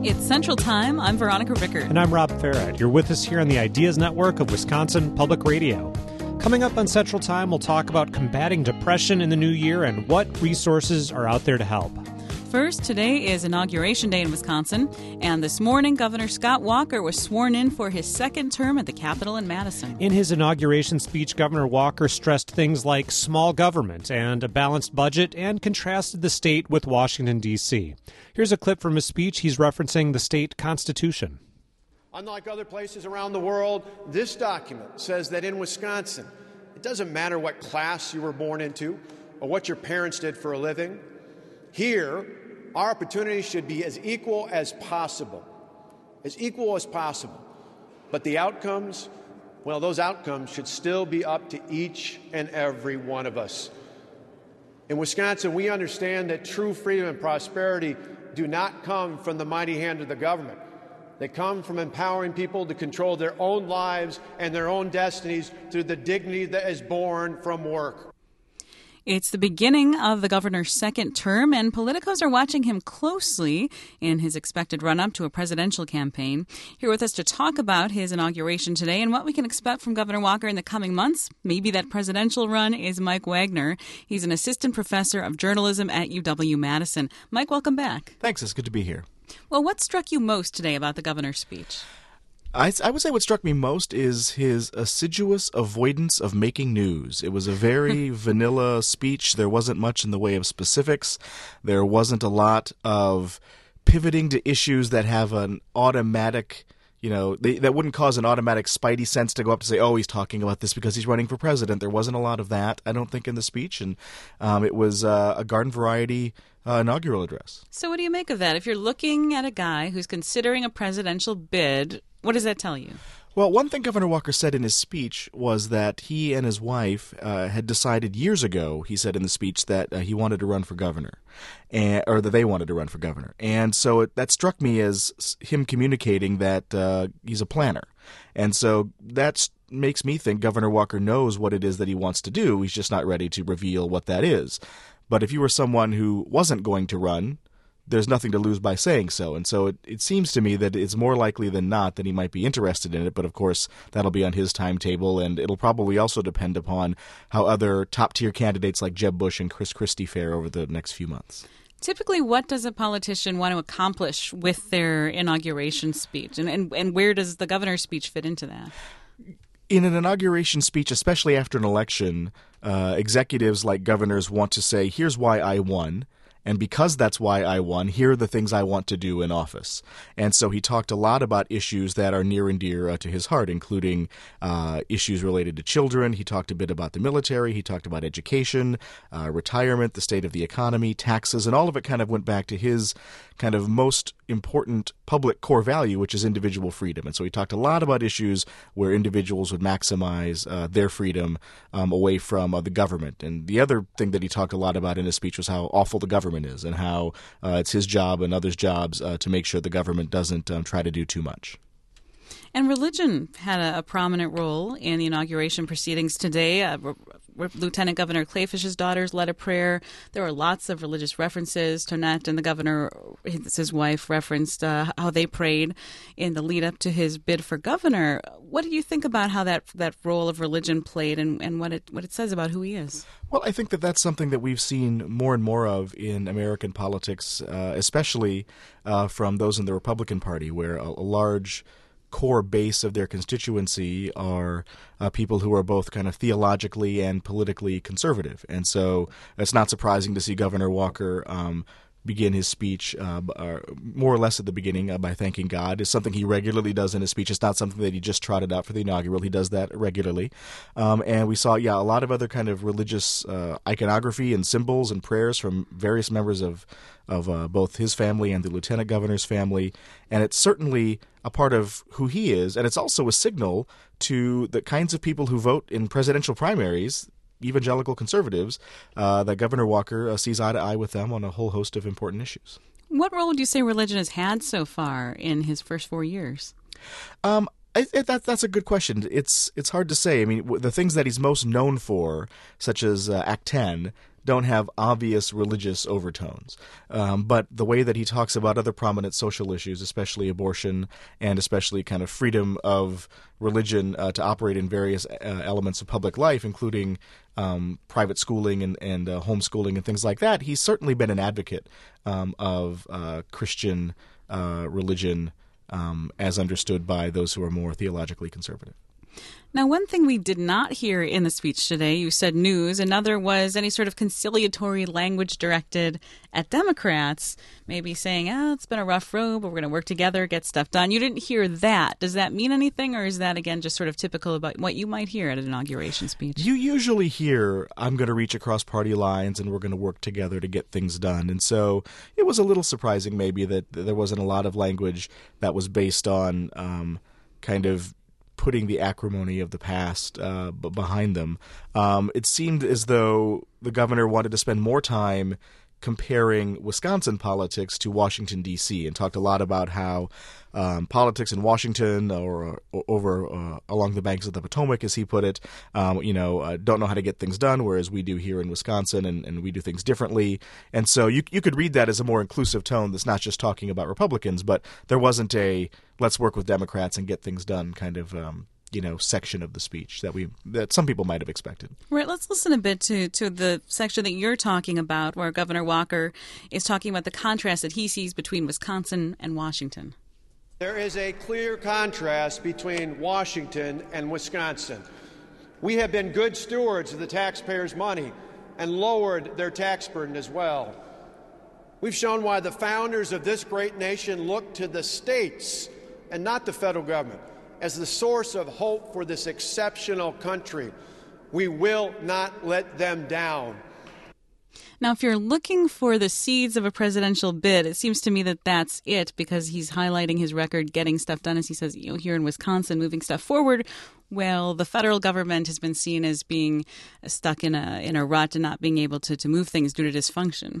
It's Central Time. I'm Veronica Rickert. And I'm Rob Farrett. You're with us here on the Ideas Network of Wisconsin Public Radio. Coming up on Central Time, we'll talk about combating depression in the new year and what resources are out there to help. First, today is Inauguration Day in Wisconsin, and this morning Governor Scott Walker was sworn in for his second term at the Capitol in Madison. In his inauguration speech, Governor Walker stressed things like small government and a balanced budget and contrasted the state with Washington, D.C. Here's a clip from his speech. He's referencing the state constitution. Unlike other places around the world, this document says that in Wisconsin, it doesn't matter what class you were born into or what your parents did for a living. Here, our opportunities should be as equal as possible. As equal as possible. But the outcomes, well, those outcomes should still be up to each and every one of us. In Wisconsin, we understand that true freedom and prosperity do not come from the mighty hand of the government. They come from empowering people to control their own lives and their own destinies through the dignity that is born from work. It's the beginning of the governor's second term, and politicos are watching him closely in his expected run-up to a presidential campaign. Here with us to talk about his inauguration today and what we can expect from Governor Walker in the coming months, maybe that presidential run, is Mike Wagner. He's an assistant professor of journalism at UW-Madison. Mike, welcome back. Thanks. It's good to be here. Well, what struck you most today about the governor's speech? I would say what struck me most is his assiduous avoidance of making news. It was a very vanilla speech. There wasn't much in the way of specifics. There wasn't a lot of pivoting to issues that have an automatic, that wouldn't cause an automatic spidey sense to go up to say, oh, he's talking about this because he's running for president. There wasn't a lot of that, I don't think, in the speech. And it was a garden variety inaugural address. So what do you make of that? If you're looking at a guy who's considering a presidential bid, what does that tell you? Well, one thing Governor Walker said in his speech was that he and his wife had decided years ago, he said in the speech, that he wanted to run for governor, or that they wanted to run for governor. And so that struck me as him communicating that he's a planner. And so that makes me think Governor Walker knows what it is that he wants to do. He's just not ready to reveal what that is. But if you were someone who wasn't going to run, there's nothing to lose by saying so. And so it seems to me that it's more likely than not that he might be interested in it. But, of course, that'll be on his timetable, and it'll probably also depend upon how other top-tier candidates like Jeb Bush and Chris Christie fare over the next few months. Typically, what does a politician want to accomplish with their inauguration speech? And where does the governor's speech fit into that? In an inauguration speech, especially after an election, executives like governors want to say, here's why I won. And because that's why I won, here are the things I want to do in office. And so he talked a lot about issues that are near and dear to his heart, including issues related to children. He talked a bit about the military. He talked about education, retirement, the state of the economy, taxes, and all of it kind of went back to his kind of most important public core value, which is individual freedom. And so he talked a lot about issues where individuals would maximize their freedom away from the government. And the other thing that he talked a lot about in his speech was how awful the government is and how it's his job and others' jobs to make sure the government doesn't try to do too much. And religion had a prominent role in the inauguration proceedings today. Lieutenant Governor Kleefish's daughters led a prayer. There were lots of religious references. Tonette and the governor, his wife, referenced how they prayed in the lead up to his bid for governor. What do you think about how that role of religion played and what it says about who he is? Well, I think that that's something that we've seen more and more of in American politics, especially from those in the Republican Party, where a large core base of their constituency are people who are both kind of theologically and politically conservative. And so it's not surprising to see Governor Walker begin his speech more or less at the beginning by thanking God. It's something he regularly does in his speech. It's not something that he just trotted out for the inaugural. He does that regularly. And we saw, a lot of other kind of religious iconography and symbols and prayers from various members of both his family and the lieutenant governor's family. And it's certainly a part of who he is. And it's also a signal to the kinds of people who vote in presidential primaries, evangelical conservatives, that Governor Walker sees eye to eye with them on a whole host of important issues. What role would you say religion has had so far in his first 4 years? That's a good question. It's hard to say. I mean, the things that he's most known for, such as Act 10, don't have obvious religious overtones. But the way that he talks about other prominent social issues, especially abortion and especially kind of freedom of religion to operate in various elements of public life, including private schooling and homeschooling and things like that, he's certainly been an advocate of Christian religion as understood by those who are more theologically conservative. Now, one thing we did not hear in the speech today, you said news. Another was any sort of conciliatory language directed at Democrats, maybe saying, it's been a rough road, but we're going to work together, get stuff done. You didn't hear that. Does that mean anything, or is that, again, just sort of typical about what you might hear at an inauguration speech? You usually hear, I'm going to reach across party lines and we're going to work together to get things done. And so it was a little surprising maybe that there wasn't a lot of language that was based on kind of putting the acrimony of the past behind them. It seemed as though the governor wanted to spend more time comparing Wisconsin politics to Washington, D.C., and talked a lot about how politics in Washington or over along the banks of the Potomac, as he put it, don't know how to get things done, whereas we do here in Wisconsin, and we do things differently. And so you could read that as a more inclusive tone that's not just talking about Republicans, but there wasn't a let's work with Democrats and get things done kind of section of the speech that some people might have expected. Right. Let's listen a bit to the section that you're talking about, where Governor Walker is talking about the contrast that he sees between Wisconsin and Washington. There is a clear contrast between Washington and Wisconsin. We have been good stewards of the taxpayers' money and lowered their tax burden as well. We've shown why the founders of this great nation looked to the states and not the federal government as the source of hope for this exceptional country. We will not let them down. Now, if you're looking for the seeds of a presidential bid, it seems to me that that's it, because he's highlighting his record getting stuff done, as he says, here in Wisconsin, moving stuff forward. Well, the federal government has been seen as being stuck in a rut and not being able to move things due to dysfunction.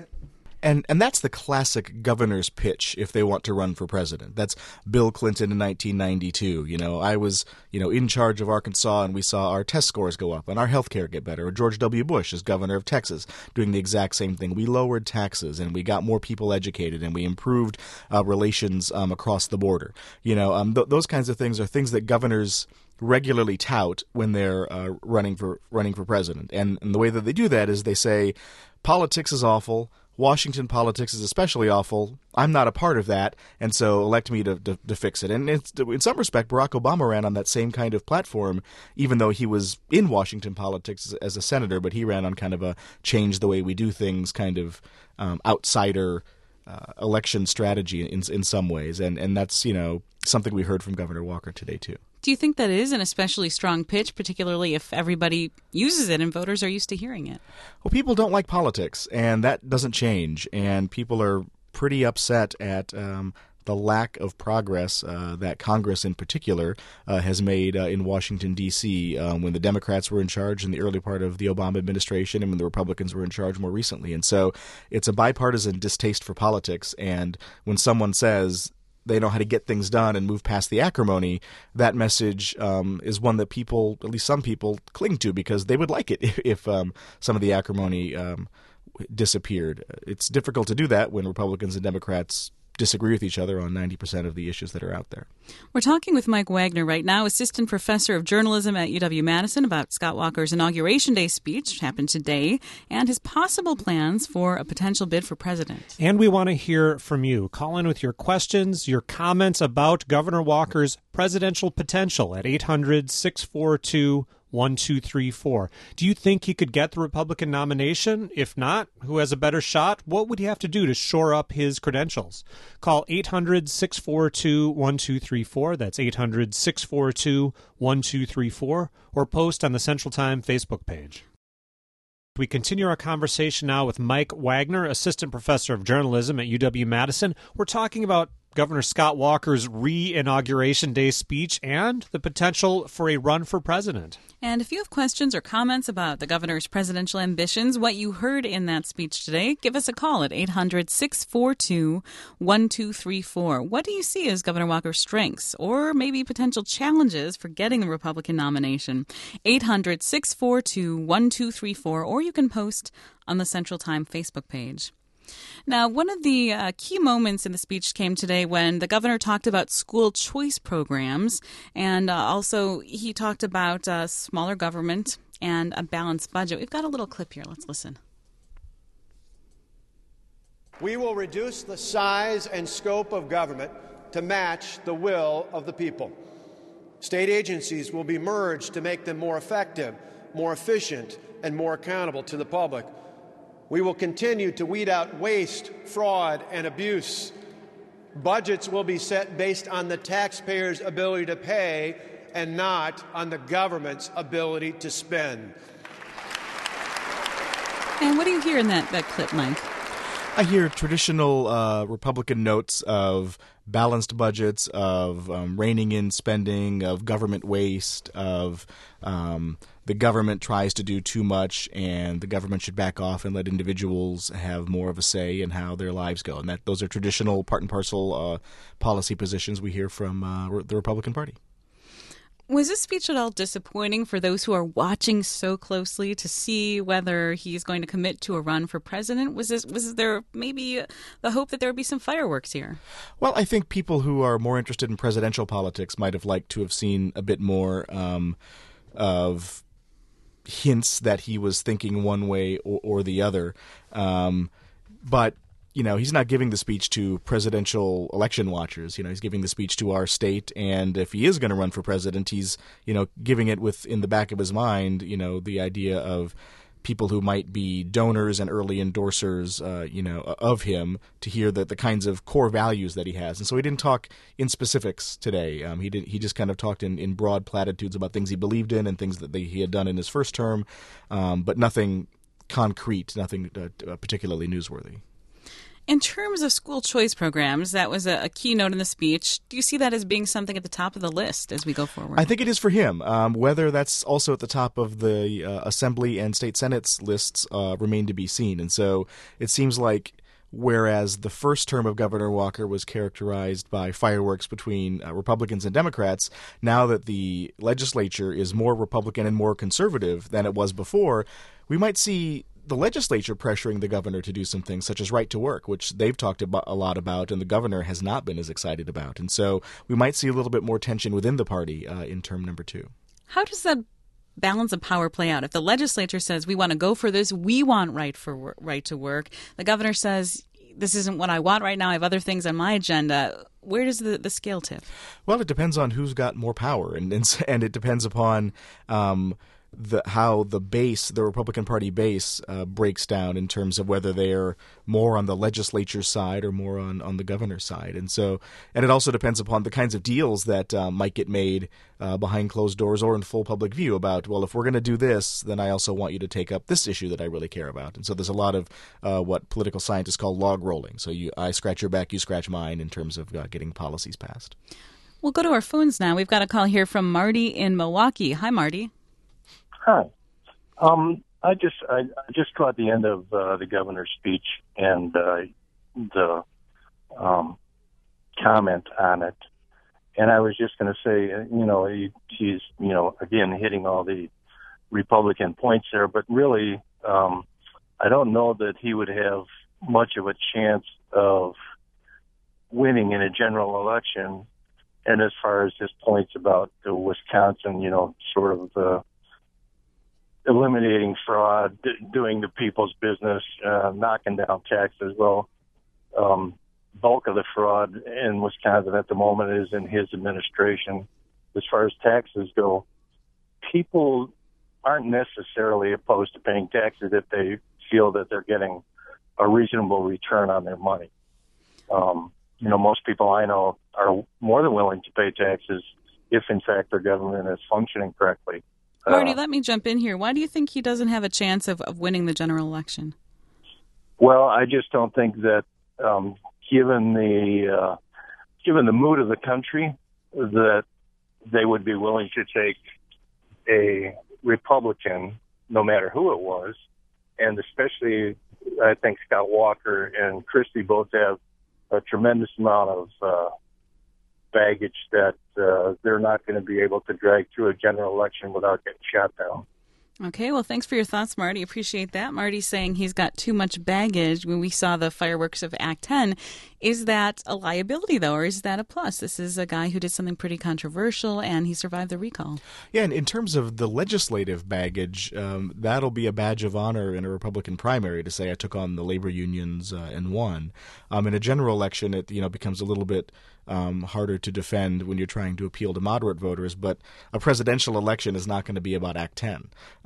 And that's the classic governor's pitch if they want to run for president. That's Bill Clinton in 1992. I was, in charge of Arkansas, and we saw our test scores go up and our health care get better. Or George W. Bush as governor of Texas doing the exact same thing. We lowered taxes and we got more people educated and we improved relations across the border. Those kinds of things are things that governors regularly tout when they're running for president. And the way that they do that is they say, politics is awful. Washington politics is especially awful. I'm not a part of that, and so elect me to fix it. And in some respect, Barack Obama ran on that same kind of platform, even though he was in Washington politics as a senator, but he ran on kind of a change the way we do things kind of outsider election strategy in some ways. And that's, something we heard from Governor Walker today, too. Do you think that is an especially strong pitch, particularly if everybody uses it and voters are used to hearing it? Well, people don't like politics, and that doesn't change. And people are pretty upset at the lack of progress that Congress in particular has made in Washington, D.C. When the Democrats were in charge in the early part of the Obama administration and when the Republicans were in charge more recently. And so it's a bipartisan distaste for politics. And when someone says they know how to get things done and move past the acrimony, that message is one that people, at least some people, cling to because they would like it if some of the acrimony disappeared. It's difficult to do that when Republicans and Democrats disagree with each other on 90% of the issues that are out there. We're talking with Mike Wagner right now, assistant professor of journalism at UW-Madison, about Scott Walker's Inauguration Day speech, which happened today, and his possible plans for a potential bid for president. And we want to hear from you. Call in with your questions, your comments about Governor Walker's presidential potential at 800-642-1234. Do you think he could get the Republican nomination? If not, who has a better shot? What would he have to do to shore up his credentials? Call 800-642-1234. That's 800-642-1234. Or post on the Central Time Facebook page. We continue our conversation now with Mike Wagner, assistant professor of journalism at UW-Madison. We're talking about Governor Scott Walker's re-inauguration day speech and the potential for a run for president. And if you have questions or comments about the governor's presidential ambitions, what you heard in that speech today, give us a call at 800-642-1234. What do you see as Governor Walker's strengths or maybe potential challenges for getting the Republican nomination? 800-642-1234, or you can post on the Central Time Facebook page. Now, one of the key moments in the speech came today when the governor talked about school choice programs, and also he talked about smaller government and a balanced budget. We've got a little clip here. Let's listen. We will reduce the size and scope of government to match the will of the people. State agencies will be merged to make them more effective, more efficient, and more accountable to the public. We will continue to weed out waste, fraud, and abuse. Budgets will be set based on the taxpayers' ability to pay and not on the government's ability to spend. And what do you hear in that clip, Mike? I hear traditional Republican notes of balanced budgets, of reining in spending, of government waste, of the government tries to do too much and the government should back off and let individuals have more of a say in how their lives go. And those are traditional part and parcel policy positions we hear from the Republican Party. Was this speech at all disappointing for those who are watching so closely to see whether he's going to commit to a run for president? Was there maybe the hope that there would be some fireworks here? Well, I think people who are more interested in presidential politics might have liked to have seen a bit more of hints that he was thinking one way or the other. But he's not giving the speech to presidential election watchers. He's giving the speech to our state, and if he is going to run for president, he's, giving it with in the back of his mind, the idea of people who might be donors and early endorsers, of him to hear the kinds of core values that he has. And so he didn't talk in specifics today. He just kind of talked in broad platitudes about things he believed in and things that he had done in his first term, but nothing concrete, nothing particularly newsworthy. In terms of school choice programs, that was a keynote in the speech. Do you see that as being something at the top of the list as we go forward? I think it is for him. Whether that's also at the top of the Assembly and State Senate's lists remain to be seen. And so it seems like whereas the first term of Governor Walker was characterized by fireworks between Republicans and Democrats, now that the legislature is more Republican and more conservative than it was before, we might see the legislature pressuring the governor to do some things such as right to work, which they've talked a lot about and the governor has not been as excited about. And so we might see a little bit more tension within the party in term number 2. How does that balance of power play out? If the legislature says we want to go for this, we want right to work, the governor says this isn't what I want right now, I have other things on my agenda. Where does the scale tip? Well, it depends on who's got more power, and it depends upon how the Republican Party base breaks down in terms of whether they're more on the legislature's side or more on the governor's side. And it also depends upon the kinds of deals that might get made behind closed doors or in full public view about, well, if we're going to do this, then I also want you to take up this issue that I really care about. And so there's a lot of what political scientists call log rolling. So I scratch your back, you scratch mine in terms of getting policies passed. We'll go to our phones now. We've got a call here from Marty in Milwaukee. Hi, Marty. Hi. I just caught the end of the governor's speech and the comment on it, and I was just going to say, he's again hitting all the Republican points there, but really, I don't know that he would have much of a chance of winning in a general election. And as far as his points about the Wisconsin, sort of the eliminating fraud, doing the people's business, knocking down taxes. Well, bulk of the fraud in Wisconsin at the moment is in his administration. As far as taxes go, people aren't necessarily opposed to paying taxes if they feel that they're getting a reasonable return on their money. Most people I know are more than willing to pay taxes if, in fact, their government is functioning correctly. Marty, let me jump in here. Why do you think he doesn't have a chance of winning the general election? Well, I just don't think that, given the given the mood of the country, that they would be willing to take a Republican, no matter who it was, and especially I think Scott Walker and Christie both have a tremendous amount of baggage that they're not going to be able to drag through a general election without getting shot down. Okay, well, thanks for your thoughts, Marty. Appreciate that. Marty's saying he's got too much baggage when we saw the fireworks of Act 10. Is that a liability, though, or is that a plus? This is a guy who did something pretty controversial, and he survived the recall. Yeah, and in terms of the legislative baggage, that'll be a badge of honor in a Republican primary to say I took on the labor unions and won. In a general election, it becomes a little bit harder to defend when you're trying to appeal to moderate voters, but a presidential election is not going to be about Act 10.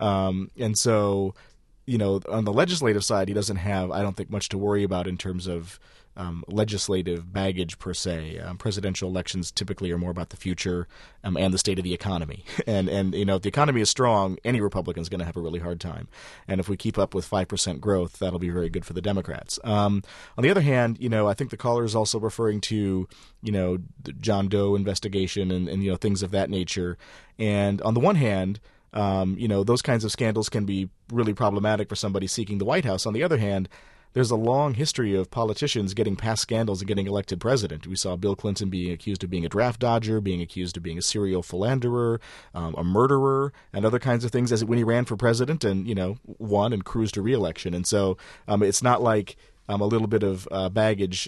And so, on the legislative side, he doesn't have, I don't think, much to worry about in terms of legislative baggage per se. Presidential elections typically are more about the future and the state of the economy. And if the economy is strong, any Republican is going to have a really hard time. And if we keep up with 5% growth, that'll be very good for the Democrats. On the other hand, I think the caller is also referring to, the John Doe investigation and things of that nature. And on the one hand, those kinds of scandals can be really problematic for somebody seeking the White House. On the other hand, there's a long history of politicians getting past scandals and getting elected president. We saw Bill Clinton being accused of being a draft dodger, being accused of being a serial philanderer, a murderer, and other kinds of things when he ran for president and, won and cruised to re-election. And so it's not like a little bit of baggage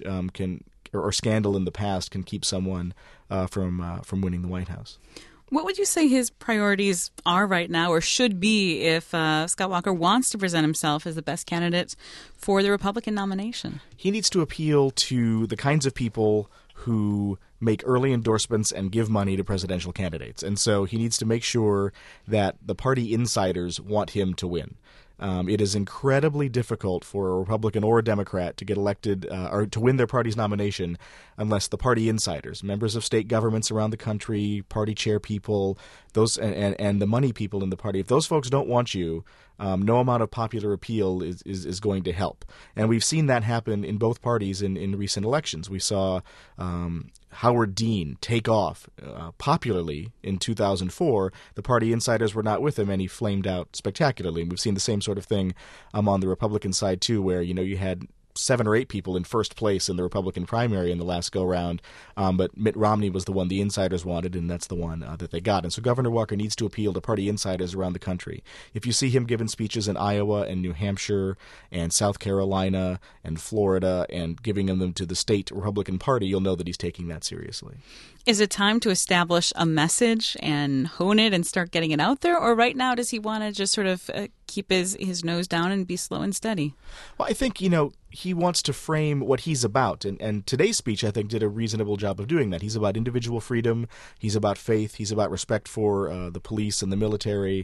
or scandal in the past can keep someone from winning the White House. What would you say his priorities are right now, or should be, if Scott Walker wants to present himself as the best candidate for the Republican nomination? He needs to appeal to the kinds of people who make early endorsements and give money to presidential candidates. And so he needs to make sure that the party insiders want him to win. It is incredibly difficult for a Republican or a Democrat to get elected or to win their party's nomination unless the party insiders, members of state governments around the country, party chair people, those and the money people in the party, if those folks don't want you, no amount of popular appeal is going to help. And we've seen that happen in both parties in recent elections. We saw Howard Dean take off popularly in 2004. The party insiders were not with him, and he flamed out spectacularly. And we've seen the same sort of thing on the Republican side, too, where you had 7 or 8 people in first place in the Republican primary in the last go-round, but Mitt Romney was the one the insiders wanted, and that's the one that they got. And so Governor Walker needs to appeal to party insiders around the country. If you see him giving speeches in Iowa and New Hampshire and South Carolina and Florida and giving them to the state Republican Party, you'll know that he's taking that seriously. Is it time to establish a message and hone it and start getting it out there? Or right now, does he want to just sort of keep his nose down and be slow and steady? Well, I think, he wants to frame what he's about. And today's speech, I think, did a reasonable job of doing that. He's about individual freedom. He's about faith. He's about respect for the police and the military.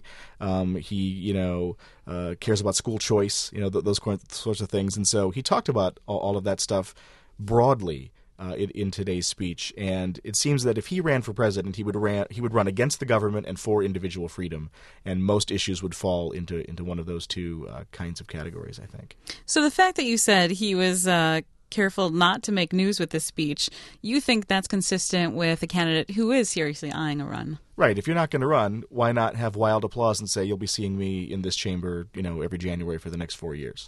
He cares about school choice, those sorts of things. And so he talked about all of that stuff broadly in today's speech, and it seems that if he ran for president, he would run against the government and for individual freedom, and most issues would fall into one of those two kinds of categories, I think. So the fact that you said he was careful not to make news with this speech, you think that's consistent with a candidate who is seriously eyeing a run? Right. If you're not going to run, why not have wild applause and say you'll be seeing me in this chamber, every January for the next 4 years?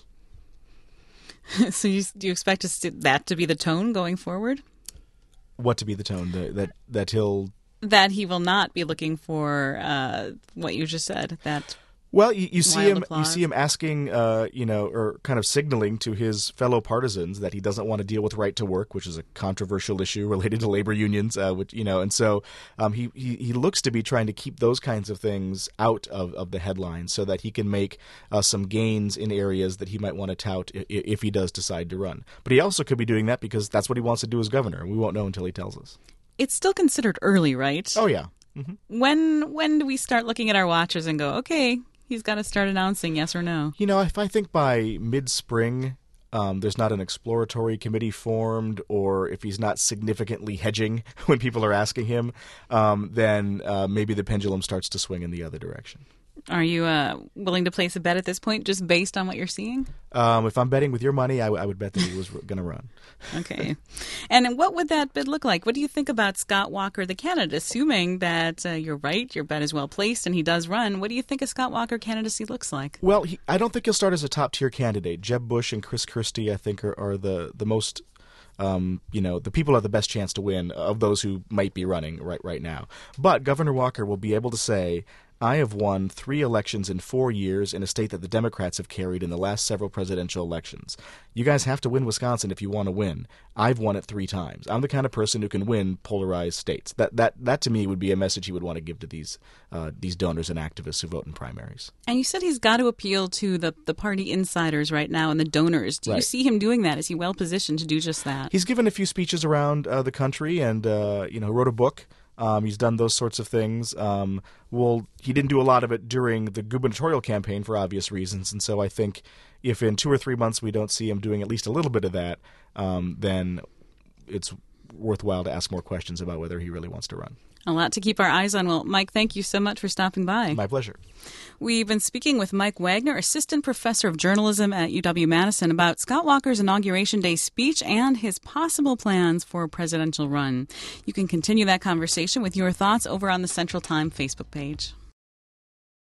So do you expect that to be the tone going forward? What to be the tone? That he'll... That he will not be looking for what you just said, that... Well, you see him asking, or kind of signaling to his fellow partisans that he doesn't want to deal with right to work, which is a controversial issue related to labor unions, and so he looks to be trying to keep those kinds of things out of the headlines so that he can make some gains in areas that he might want to tout if he does decide to run. But he also could be doing that because that's what he wants to do as governor, and we won't know until he tells us. It's still considered early, right? Oh, yeah. Mm-hmm. When do we start looking at our watches and go, okay, he's got to start announcing yes or no? If I think by mid-spring there's not an exploratory committee formed, or if he's not significantly hedging when people are asking him, then maybe the pendulum starts to swing in the other direction. Are you willing to place a bet at this point just based on what you're seeing? If I'm betting with your money, I would bet that he was going to run. Okay. And what would that bid look like? What do you think about Scott Walker, the candidate? Assuming that you're right, your bet is well placed, and he does run, what do you think a Scott Walker candidacy looks like? Well, I don't think he'll start as a top-tier candidate. Jeb Bush and Chris Christie, I think, are the most... the people have the best chance to win of those who might be running right now. But Governor Walker will be able to say, I have won 3 elections in 4 years in a state that the Democrats have carried in the last several presidential elections. You guys have to win Wisconsin if you want to win. I've won it 3 times. I'm the kind of person who can win polarized states. That to me would be a message he would want to give to these donors and activists who vote in primaries. And you said he's got to appeal to the party insiders right now and the donors. Do you see him doing that? Is he well positioned to do just that? He's given a few speeches around the country and wrote a book. He's done those sorts of things. He didn't do a lot of it during the gubernatorial campaign for obvious reasons, and so I think if in 2 or 3 months we don't see him doing at least a little bit of that, then it's worthwhile to ask more questions about whether he really wants to run. A lot to keep our eyes on. Well, Mike, thank you so much for stopping by. My pleasure. We've been speaking with Mike Wagner, Assistant Professor of Journalism at UW-Madison, about Scott Walker's Inauguration Day speech and his possible plans for a presidential run. You can continue that conversation with your thoughts over on the Central Time Facebook page.